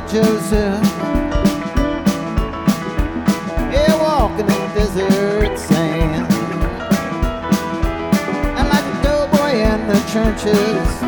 Joseph. Yeah, walking in desert sand. I'm like a doughboy in the trenches.